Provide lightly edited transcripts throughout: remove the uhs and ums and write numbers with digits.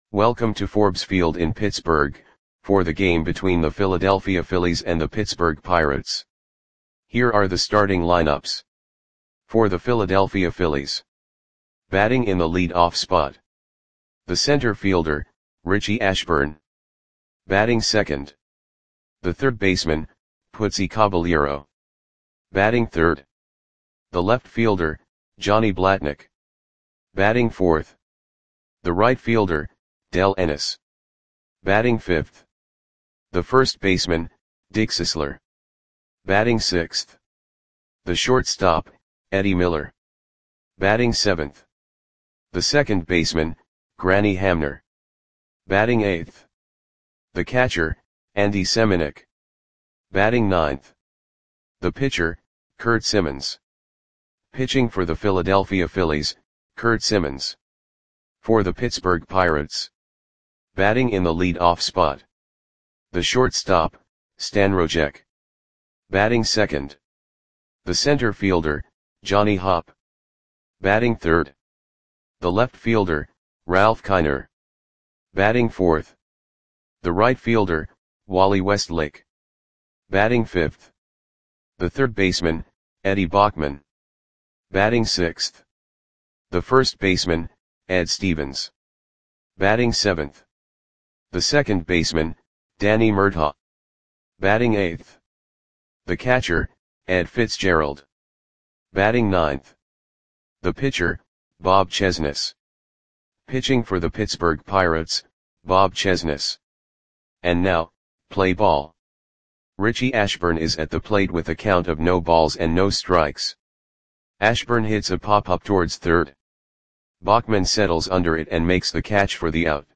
Welcome to Forbes Field in Pittsburgh, for the game between the Philadelphia Phillies and the Pittsburgh Pirates. Here are the starting lineups. For the Philadelphia Phillies. Batting in the lead-off spot. The center fielder, Richie Ashburn. Batting second. The third baseman, Putzi Caballero. Batting third. The left fielder, Johnny Blatnick. Batting fourth. The right fielder, Del Ennis. Batting fifth. The first baseman, Dick Sisler. Batting sixth. The shortstop, Eddie Miller. Batting seventh. The second baseman, Granny Hamner. Batting eighth. The catcher, Andy Semenuk. Batting ninth. The pitcher, Curt Simmons. Pitching for the Philadelphia Phillies, Curt Simmons. For the Pittsburgh Pirates. Batting in the lead-off spot. The shortstop, Stan Rojek. Batting second. The center fielder, Johnny Hopp. Batting third. The left fielder, Ralph Kiner. Batting fourth. The right fielder, Wally Westlake. Batting fifth. The third baseman, Eddie Bachman. Batting sixth. The first baseman, Ed Stevens. Batting seventh. The second baseman, Danny Murtaugh. Batting eighth. The catcher, Ed Fitzgerald. Batting ninth. The pitcher, Bob Chesnus. Pitching for the Pittsburgh Pirates, Bob Chesnus. And now, play ball. Richie Ashburn is at the plate with a count of no balls and no strikes. Ashburn hits a pop-up towards third. Bachman settles under it and makes the catch for the out.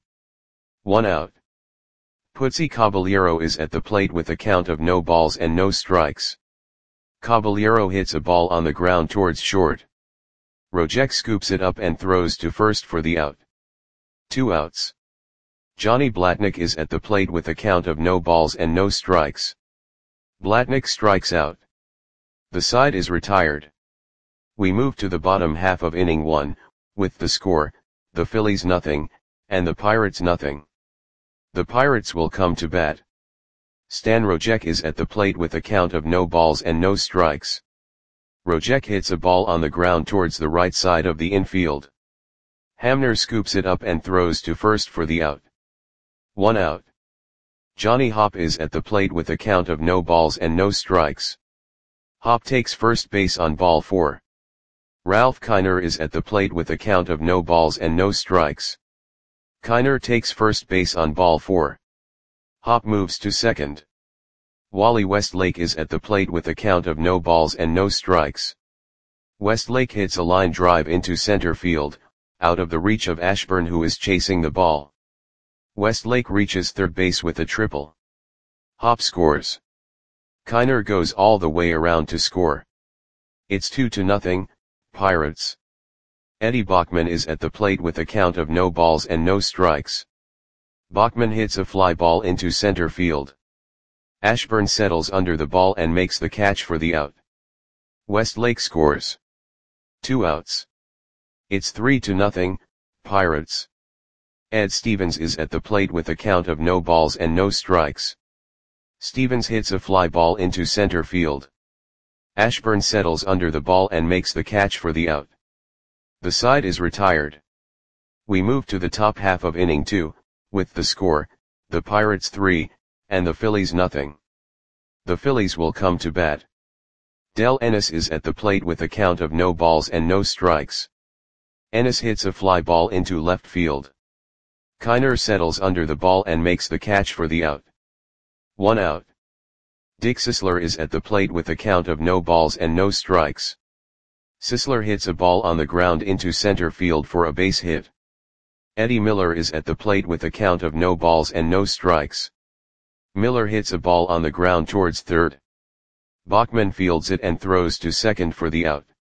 1 out. Putzi Caballero is at the plate with a count of no balls and no strikes. Caballero hits a ball on the ground towards short. Rojek scoops it up and throws to first for the out. 2 outs. Johnny Blatnick is at the plate with a count of no balls and no strikes. Blatnick strikes out. The side is retired. We move to the bottom half of inning 1, with the score, the Phillies nothing, and the Pirates nothing. The Pirates will come to bat. Stan Rojek is at the plate with a count of no balls and no strikes. Rojek hits a ball on the ground towards the right side of the infield. Hamner scoops it up and throws to first for the out. 1 out. Johnny Hopp is at the plate with a count of no balls and no strikes. Hopp takes first base on ball 4. Ralph Kiner is at the plate with a count of no balls and no strikes. Kiner takes first base on ball 4. Hopp moves to second. Wally Westlake is at the plate with a count of no balls and no strikes. Westlake hits a line drive into center field, out of the reach of Ashburn, who is chasing the ball. Westlake reaches third base with a triple. Hopp scores. Kiner goes all the way around to score. It's 2-0, Pirates. Eddie Bachman is at the plate with a count of no balls and no strikes. Bachman hits a fly ball into center field. Ashburn settles under the ball and makes the catch for the out. Westlake scores. 2 outs. It's 3-0, Pirates. Ed Stevens is at the plate with a count of no balls and no strikes. Stevens hits a fly ball into center field. Ashburn settles under the ball and makes the catch for the out. The side is retired. We move to the top half of inning 2, with the score, the Pirates 3, and the Phillies nothing. The Phillies will come to bat. Del Ennis is at the plate with a count of no balls and no strikes. Ennis hits a fly ball into left field. Kiner settles under the ball and makes the catch for the out. 1 out. Dick Sisler is at the plate with a count of no balls and no strikes. Sisler hits a ball on the ground into center field for a base hit. Eddie Miller is at the plate with a count of no balls and no strikes. Miller hits a ball on the ground towards third. Bachman fields it and throws to second for the out.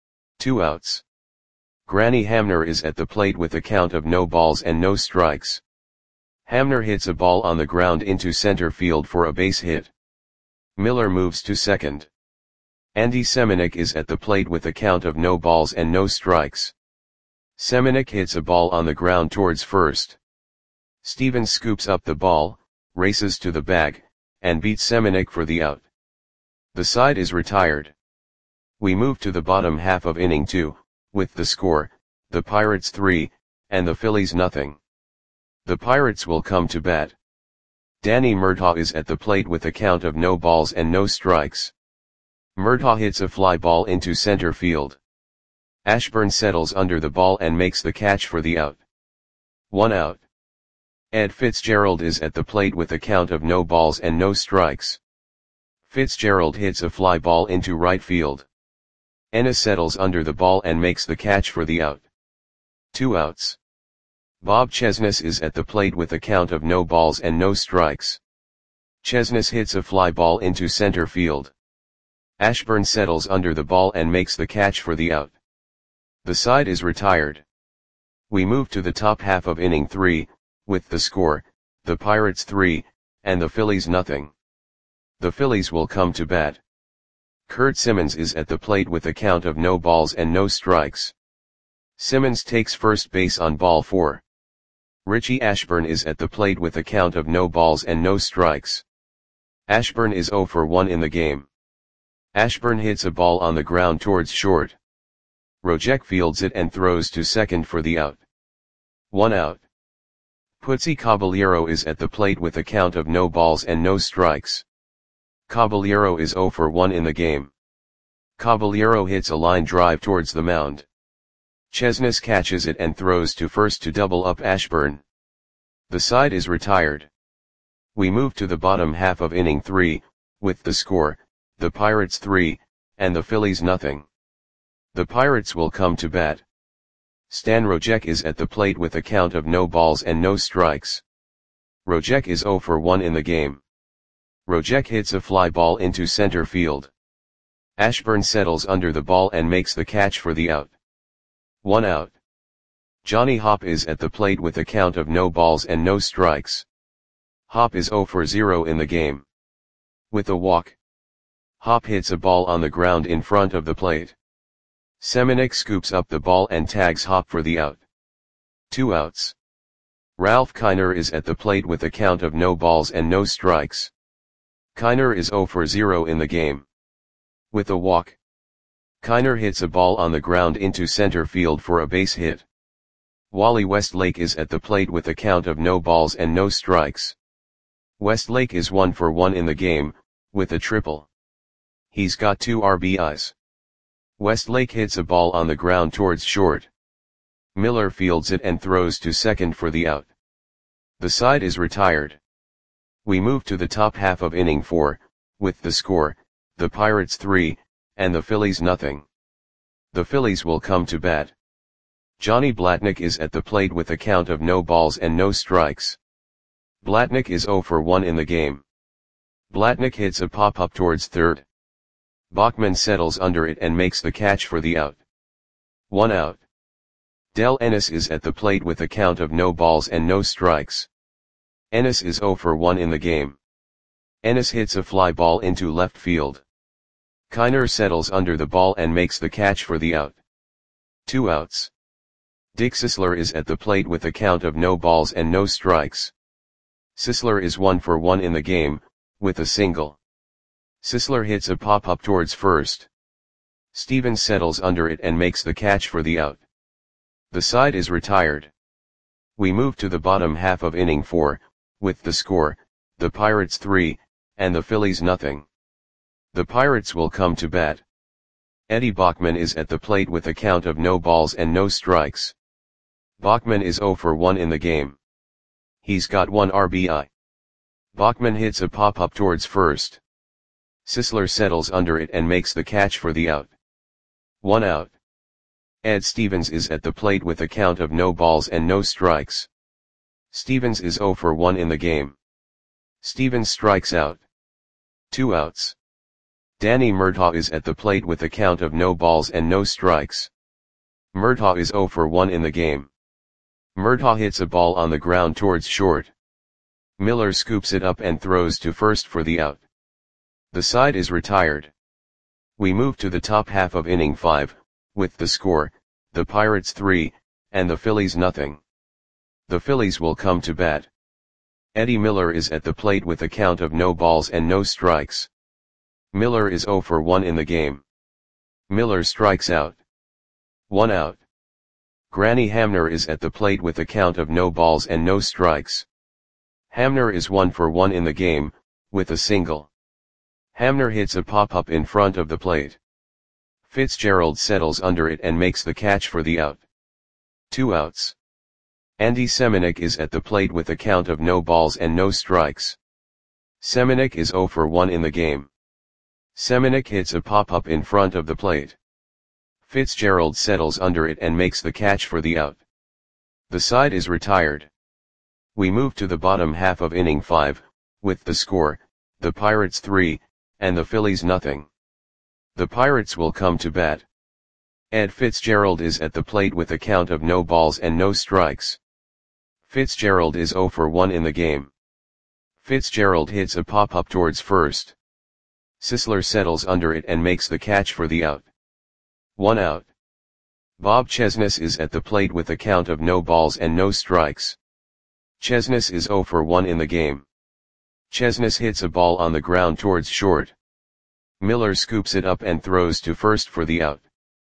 2 outs. Granny Hamner is at the plate with a count of no balls and no strikes. Hamner hits a ball on the ground into center field for a base hit. Miller moves to second. Andy Semenuk is at the plate with a count of no balls and no strikes. Semenuk hits a ball on the ground towards first. Stevens scoops up the ball, races to the bag, and beats Semenuk for the out. The side is retired. We move to the bottom half of inning 2, with the score, the Pirates 3, and the Phillies nothing. The Pirates will come to bat. Danny Murtaugh is at the plate with a count of no balls and no strikes. Murtaugh hits a fly ball into center field. Ashburn settles under the ball and makes the catch for the out. 1 out. Ed Fitzgerald is at the plate with a count of no balls and no strikes. Fitzgerald hits a fly ball into right field. Ennis settles under the ball and makes the catch for the out. 2 outs. Bob Chesnus is at the plate with a count of no balls and no strikes. Chesnus hits a fly ball into center field. Ashburn settles under the ball and makes the catch for the out. The side is retired. We move to the top half of inning 3, with the score, the Pirates 3, and the Phillies nothing. The Phillies will come to bat. Kurt Simmons is at the plate with a count of no balls and no strikes. Simmons takes first base on ball 4. Richie Ashburn is at the plate with a count of no balls and no strikes. Ashburn is 0 for 1 in the game. Ashburn hits a ball on the ground towards short. Rojek fields it and throws to second for the out. 1 out. Putzi Caballero is at the plate with a count of no balls and no strikes. Caballero is 0 for 1 in the game. Caballero hits a line drive towards the mound. Chesnus catches it and throws to first to double up Ashburn. The side is retired. We move to the bottom half of inning 3, with the score, the Pirates 3, and the Phillies nothing. The Pirates will come to bat. Stan Rojek is at the plate with a count of no balls and no strikes. Rojek is 0 for 1 in the game. Rojek hits a fly ball into center field. Ashburn settles under the ball and makes the catch for the out. 1 out. Johnny Hopp is at the plate with a count of no balls and no strikes. Hopp is 0 for 0 in the game. With a walk, Hopp hits a ball on the ground in front of the plate. Semenuk scoops up the ball and tags Hopp for the out. 2 outs. Ralph Kiner is at the plate with a count of no balls and no strikes. Kiner is 0 for 0 in the game. With a walk, Kiner hits a ball on the ground into center field for a base hit. Wally Westlake is at the plate with a count of no balls and no strikes. Westlake is 1 for 1 in the game, with a triple. He's got 2 RBIs. Westlake hits a ball on the ground towards short. Miller fields it and throws to second for the out. The side is retired. We move to the top half of inning 4, with the score, the Pirates 3, and the Phillies nothing. The Phillies will come to bat. Johnny Blatnick is at the plate with a count of no balls and no strikes. Blatnick is 0 for 1 in the game. Blatnick hits a pop-up towards third. Bachman settles under it and makes the catch for the out. 1 out. Del Ennis is at the plate with a count of no balls and no strikes. Ennis is 0 for 1 in the game. Ennis hits a fly ball into left field. Kiner settles under the ball and makes the catch for the out. 2 outs. Dick Sisler is at the plate with a count of no balls and no strikes. Sisler is 1 for 1 in the game, with a single. Sisler hits a pop-up towards first. Stevens settles under it and makes the catch for the out. The side is retired. We move to the bottom half of inning 4, with the score, the Pirates 3, and the Phillies nothing. The Pirates will come to bat. Eddie Bachman is at the plate with a count of no balls and no strikes. Bachman is 0 for 1 in the game. He's got 1 RBI. Bachman hits a pop-up towards first. Sisler settles under it and makes the catch for the out. 1 out. Ed Stevens is at the plate with a count of no balls and no strikes. Stevens is 0 for 1 in the game. Stevens strikes out. 2 outs. Danny Murtaugh is at the plate with a count of no balls and no strikes. Murtaugh is 0 for 1 in the game. Murtaugh hits a ball on the ground towards short. Miller scoops it up and throws to first for the out. The side is retired. We move to the top half of inning 5, with the score, the Pirates 3, and the Phillies nothing. The Phillies will come to bat. Eddie Miller is at the plate with a count of no balls and no strikes. Miller is 0 for 1 in the game. Miller strikes out. 1 out. Granny Hamner is at the plate with a count of no balls and no strikes. Hamner is 1 for 1 in the game, with a single. Hamner hits a pop-up in front of the plate. Fitzgerald settles under it and makes the catch for the out. 2 outs. Andy Semenuk is at the plate with a count of no balls and no strikes. Semenuk is 0 for 1 in the game. Semenuk hits a pop-up in front of the plate. Fitzgerald settles under it and makes the catch for the out. The side is retired. We move to the bottom half of inning 5, with the score, the Pirates 3, and the Phillies nothing. The Pirates will come to bat. Ed Fitzgerald is at the plate with a count of no balls and no strikes. Fitzgerald is 0 for 1 in the game. Fitzgerald hits a pop-up towards first. Sisler settles under it and makes the catch for the out. 1 out. Bob Chesnus is at the plate with a count of no balls and no strikes. Chesnus is 0 for 1 in the game. Chesnus hits a ball on the ground towards short. Miller scoops it up and throws to first for the out.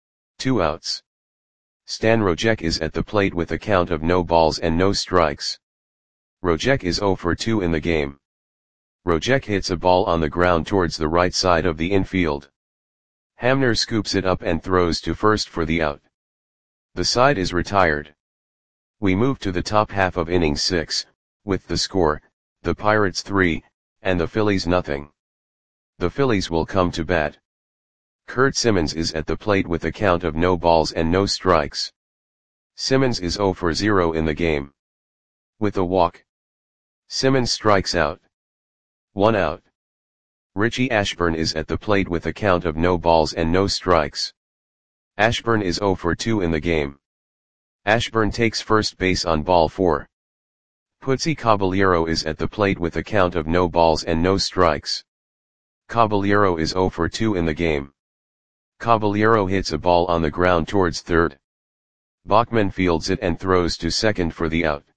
2 outs. Stan Rojek is at the plate with a count of no balls and no strikes. Rojek is 0 for 2 in the game. Rojek hits a ball on the ground towards the right side of the infield. Hamner scoops it up and throws to first for the out. The side is retired. We move to the top half of inning 6, with the score, the Pirates 3, and the Phillies nothing. The Phillies will come to bat. Kurt Simmons is at the plate with a count of no balls and no strikes. Simmons is 0 for 0 in the game. With a walk. Simmons strikes out. 1 out. Richie Ashburn is at the plate with a count of no balls and no strikes. Ashburn is 0 for 2 in the game. Ashburn takes first base on ball 4. Putsy Caballero is at the plate with a count of no balls and no strikes. Caballero is 0 for 2 in the game. Caballero hits a ball on the ground towards third. Bachman fields it and throws to second for the out.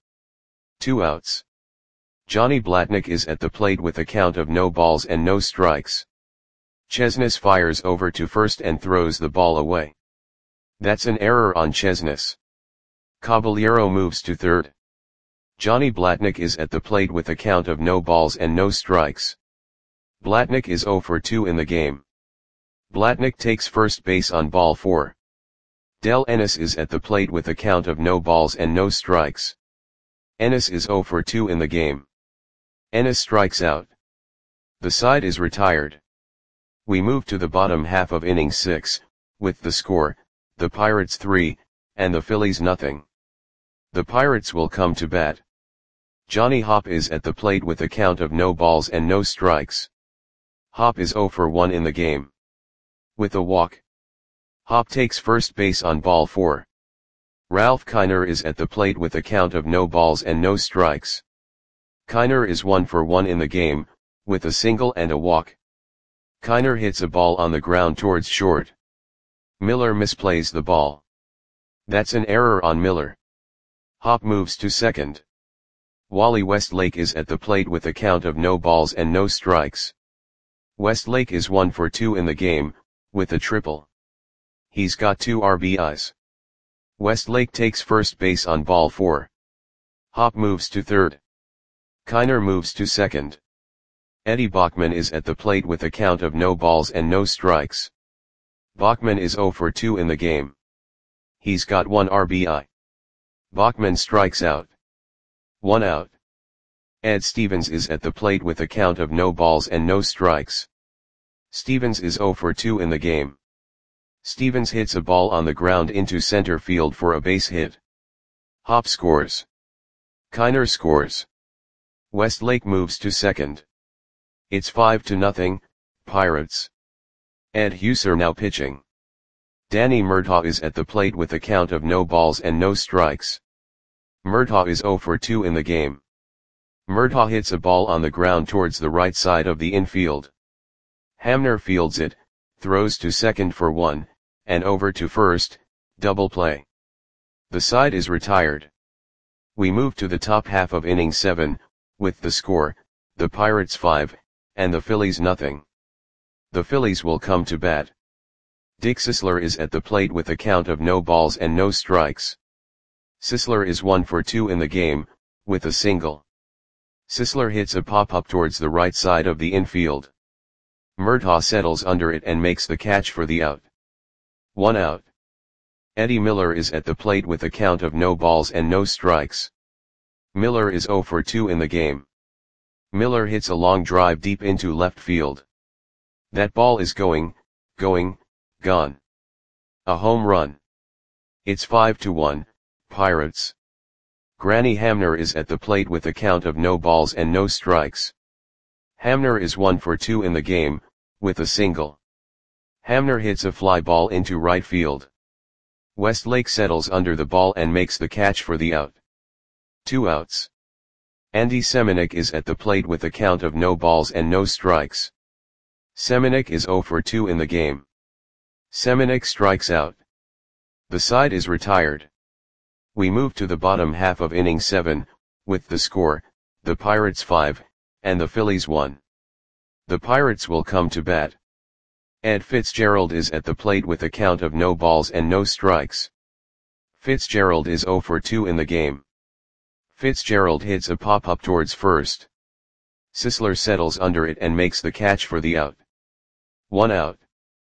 2 outs. Johnny Blatnick is at the plate with a count of no balls and no strikes. Chesnus fires over to first and throws the ball away. That's an error on Chesnus. Caballero moves to third. Johnny Blatnick is at the plate with a count of no balls and no strikes. Blatnick is 0 for 2 in the game. Blatnick takes first base on ball 4. Del Ennis is at the plate with a count of no balls and no strikes. Ennis is 0 for 2 in the game. Ennis strikes out. The side is retired. We move to the bottom half of inning 6, with the score, the Pirates 3, and the Phillies nothing. The Pirates will come to bat. Johnny Hopp is at the plate with a count of no balls and no strikes. Hopp is 0 for 1 in the game. With a walk. Hopp takes first base on ball 4. Ralph Kiner is at the plate with a count of no balls and no strikes. Kiner is 1 for 1 in the game, with a single and a walk. Kiner hits a ball on the ground towards short. Miller misplays the ball. That's an error on Miller. Hopp moves to second. Wally Westlake is at the plate with a count of no balls and no strikes. Westlake is 1 for 2 in the game, with a triple. He's got 2 RBIs. Westlake takes first base on ball 4. Hopp moves to third. Kiner moves to second. Eddie Bachman is at the plate with a count of no balls and no strikes. Bachman is 0 for 2 in the game. He's got 1 RBI. Bachman strikes out. 1 out. Ed Stevens is at the plate with a count of no balls and no strikes. Stevens is 0 for 2 in the game. Stevens hits a ball on the ground into center field for a base hit. Hopp scores. Kiner scores. Westlake moves to second. It's 5-0, Pirates. Ed Huser now pitching. Danny Murtaugh is at the plate with a count of no balls and no strikes. Murtaugh is 0 for 2 in the game. Murtaugh hits a ball on the ground towards the right side of the infield. Hamner fields it, throws to second for 1, and over to first, double play. The side is retired. We move to the top half of inning 7, with the score, the Pirates 5, and the Phillies nothing. The Phillies will come to bat. Dick Sisler is at the plate with a count of no balls and no strikes. Sisler is 1 for 2 in the game, with a single. Sisler hits a pop-up towards the right side of the infield. Murtaugh settles under it and makes the catch for the out. 1 out. Eddie Miller is at the plate with a count of no balls and no strikes. Miller is 0 for 2 in the game. Miller hits a long drive deep into left field. That ball is gone. A home run. It's 5-1, Pirates. Granny Hamner is at the plate with a count of no balls and no strikes. Hamner is 1 for 2 in the game, with a single. Hamner hits a fly ball into right field. Westlake settles under the ball and makes the catch for the out. 2 outs. Andy Semenuk is at the plate with a count of no balls and no strikes. Semenuk is 0 for 2 in the game. Semenuk strikes out. The side is retired. We move to the bottom half of inning 7, with the score, the Pirates 5, and the Phillies 1. The Pirates will come to bat. Ed Fitzgerald is at the plate with a count of no balls and no strikes. Fitzgerald is 0 for 2 in the game. Fitzgerald hits a pop-up towards first. Sisler settles under it and makes the catch for the out. 1 out.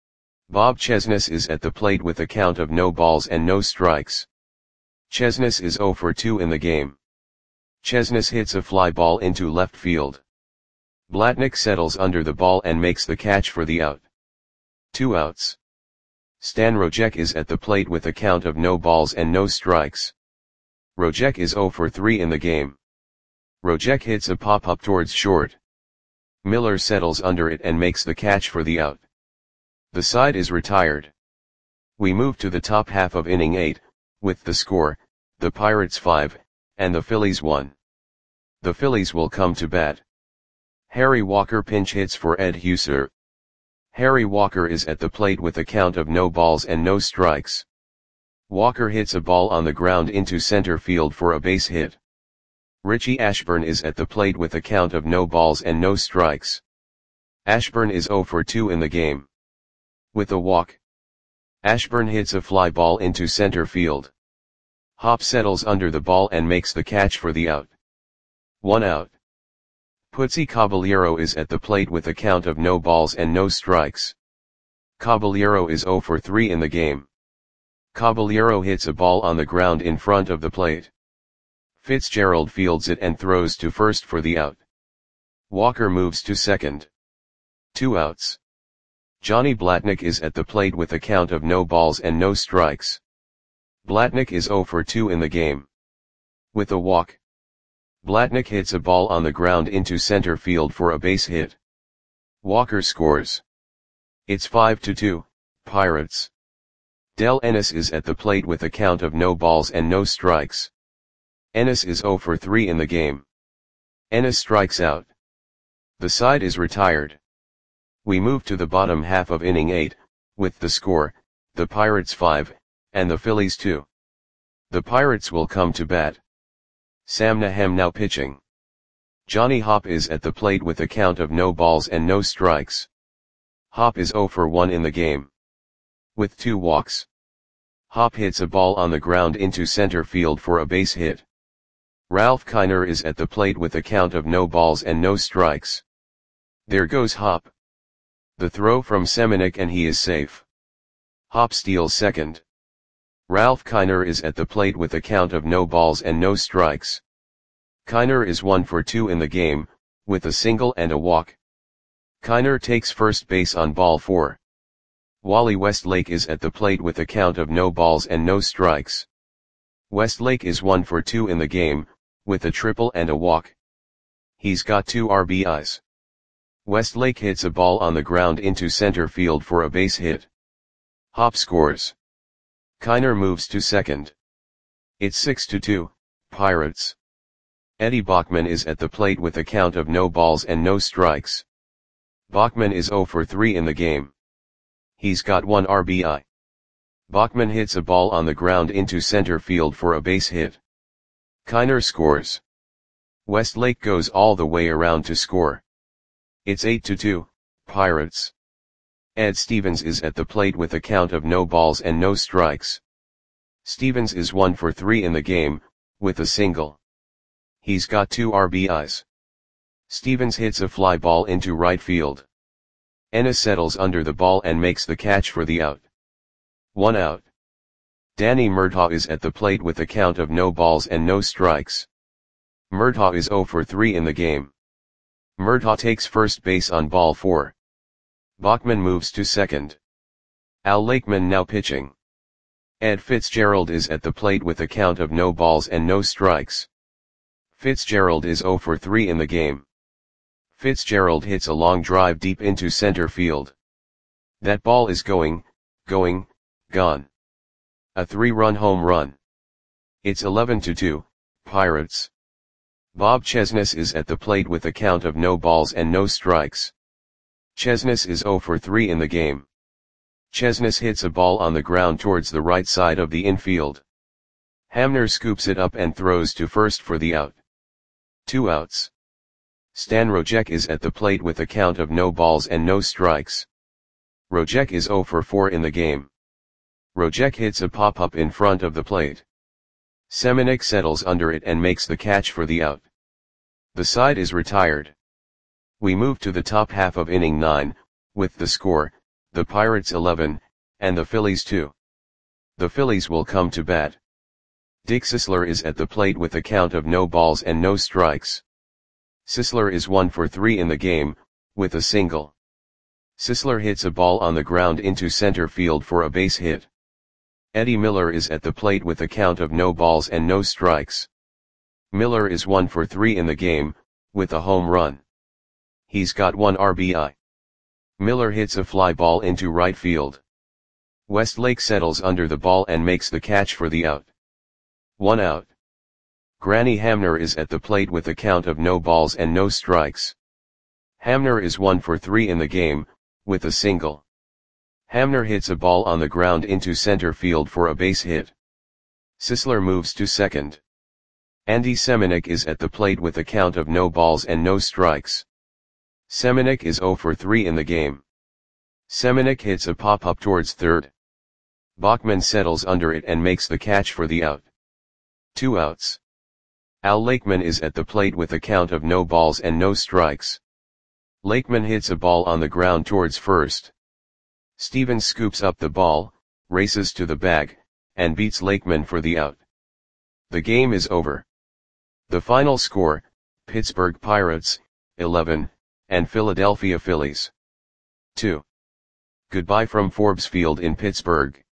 Bob Chesnus is at the plate with a count of no balls and no strikes. Chesnus is 0 for 2 in the game. Chesnus hits a fly ball into left field. Blatnick settles under the ball and makes the catch for the out. 2 outs. Stan Rojek is at the plate with a count of no balls and no strikes. Rojek is 0 for 3 in the game. Rojek hits a pop-up towards short. Miller settles under it and makes the catch for the out. The side is retired. We move to the top half of inning 8, with the score, the Pirates 5, and the Phillies 1. The Phillies will come to bat. Harry Walker pinch hits for Ed Husser. Harry Walker is at the plate with a count of no balls and no strikes. Walker hits a ball on the ground into center field for a base hit. Richie Ashburn is at the plate with a count of no balls and no strikes. Ashburn is 0 for 2 in the game. With a walk. Ashburn hits a fly ball into center field. Hop settles under the ball and makes the catch for the out. 1 out. Putzi Caballero is at the plate with a count of no balls and no strikes. Caballero is 0 for 3 in the game. Caballero hits a ball on the ground in front of the plate. Fitzgerald fields it and throws to first for the out. Walker moves to second. 2 outs. Johnny Blatnick is at the plate with a count of no balls and no strikes. Blatnick is 0 for 2 in the game. With a walk. Blatnick hits a ball on the ground into center field for a base hit. Walker scores. It's 5-2, Pirates. Del Ennis is at the plate with a count of no balls and no strikes. Ennis is 0 for 3 in the game. Ennis strikes out. The side is retired. We move to the bottom half of inning 8, with the score, the Pirates 5, and the Phillies 2. The Pirates will come to bat. Sam Nahem now pitching. Johnny Hop is at the plate with a count of no balls and no strikes. Hop is 0 for 1 in the game. With 2 walks. Hop hits a ball on the ground into center field for a base hit. Ralph Kiner is at the plate with a count of no balls and no strikes. There goes Hop. The throw from Semenuk and he is safe. Hop steals second. Ralph Kiner is at the plate with a count of no balls and no strikes. Kiner is 1 for 2 in the game, with a single and a walk. Kiner takes first base on ball 4. Wally Westlake is at the plate with a count of no balls and no strikes. Westlake is 1 for 2 in the game, with a triple and a walk. He's got 2 RBIs. Westlake hits a ball on the ground into center field for a base hit. Hop scores. Kiner moves to second. It's 6-2, Pirates. Eddie Bachman is at the plate with a count of no balls and no strikes. Bachman is 0 for 3 in the game. He's got 1 RBI. Bachman hits a ball on the ground into center field for a base hit. Kiner scores. Westlake goes all the way around to score. It's 8-2, Pirates. Ed Stevens is at the plate with a count of no balls and no strikes. Stevens is 1 for 3 in the game, with a single. He's got 2 RBIs. Stevens hits a fly ball into right field. Ennis settles under the ball and makes the catch for the out. 1 out. Danny Murtaugh is at the plate with a count of no balls and no strikes. Murtaugh is 0 for 3 in the game. Murtaugh takes first base on ball 4. Bachman moves to second. Al Lakeman now pitching. Ed Fitzgerald is at the plate with a count of no balls and no strikes. Fitzgerald is 0 for 3 in the game. Fitzgerald hits a long drive deep into center field. That ball is gone. A 3-run home run. It's 11-2, Pirates. Bob Chesnes is at the plate with a count of no balls and no strikes. Chesnes is 0 for 3 in the game. Chesnes hits a ball on the ground towards the right side of the infield. Hamner scoops it up and throws to first for the out. 2 outs. Stan Rojek is at the plate with a count of no balls and no strikes. Rojek is 0 for 4 in the game. Rojek hits a pop-up in front of the plate. Semenuk settles under it and makes the catch for the out. The side is retired. We move to the top half of inning 9, with the score, the Pirates 11, and the Phillies 2. The Phillies will come to bat. Dick Sisler is at the plate with a count of no balls and no strikes. Sisler is 1 for 3 in the game, with a single. Sisler hits a ball on the ground into center field for a base hit. Eddie Miller is at the plate with a count of no balls and no strikes. Miller is 1 for 3 in the game, with a home run. He's got 1 RBI. Miller hits a fly ball into right field. Westlake settles under the ball and makes the catch for the out. 1 out. Granny Hamner is at the plate with a count of no balls and no strikes. Hamner is 1 for 3 in the game, with a single. Hamner hits a ball on the ground into center field for a base hit. Sisler moves to second. Andy Semenuk is at the plate with a count of no balls and no strikes. Semenuk is 0 for 3 in the game. Semenuk hits a pop-up towards third. Bachman settles under it and makes the catch for the out. 2 outs. Al Lakeman is at the plate with a count of no balls and no strikes. Lakeman hits a ball on the ground towards first. Stevens scoops up the ball, races to the bag, and beats Lakeman for the out. The game is over. The final score, Pittsburgh Pirates, 11, and Philadelphia Phillies, 2. Goodbye from Forbes Field in Pittsburgh.